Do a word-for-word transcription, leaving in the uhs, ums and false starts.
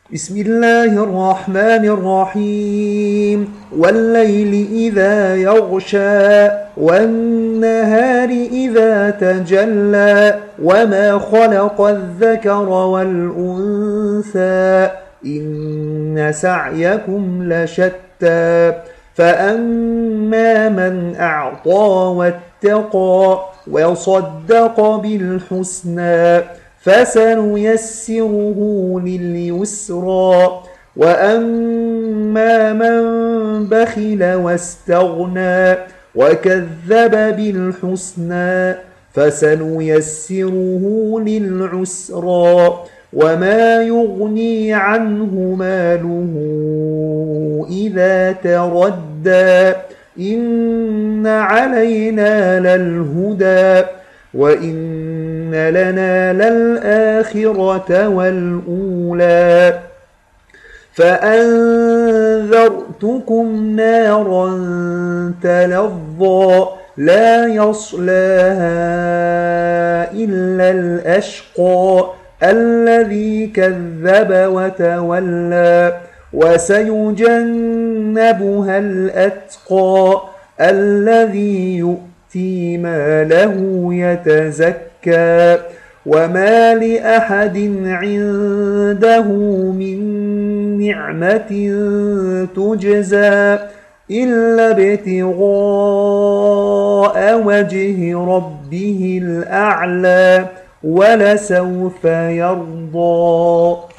بسم الله الرحمن الرحيم والليل إذا يغشى والنهار إذا تجلى وما خلق الذكر والأنثى إن سعيكم لشتى فأما من أعطى واتقى وصدق بالحسنى فسنيسره لليسرى وأما من بخل واستغنى وكذب بالحسنى فسنيسره للعسرى وما يغني عنه ماله إذا تردى إن علينا للهدى وإن لنا للآخرة والأولى فأنذرتكم نارا تلظى لا يصلاها إلا الأشقى الذي كذب وتولى وسيجنبها الأتقى الذي يؤتي ماله يتزكى وما لأحد عنده من نعمة تجزى إلا ابتغاء وجه ربه الأعلى ولسوف يرضى.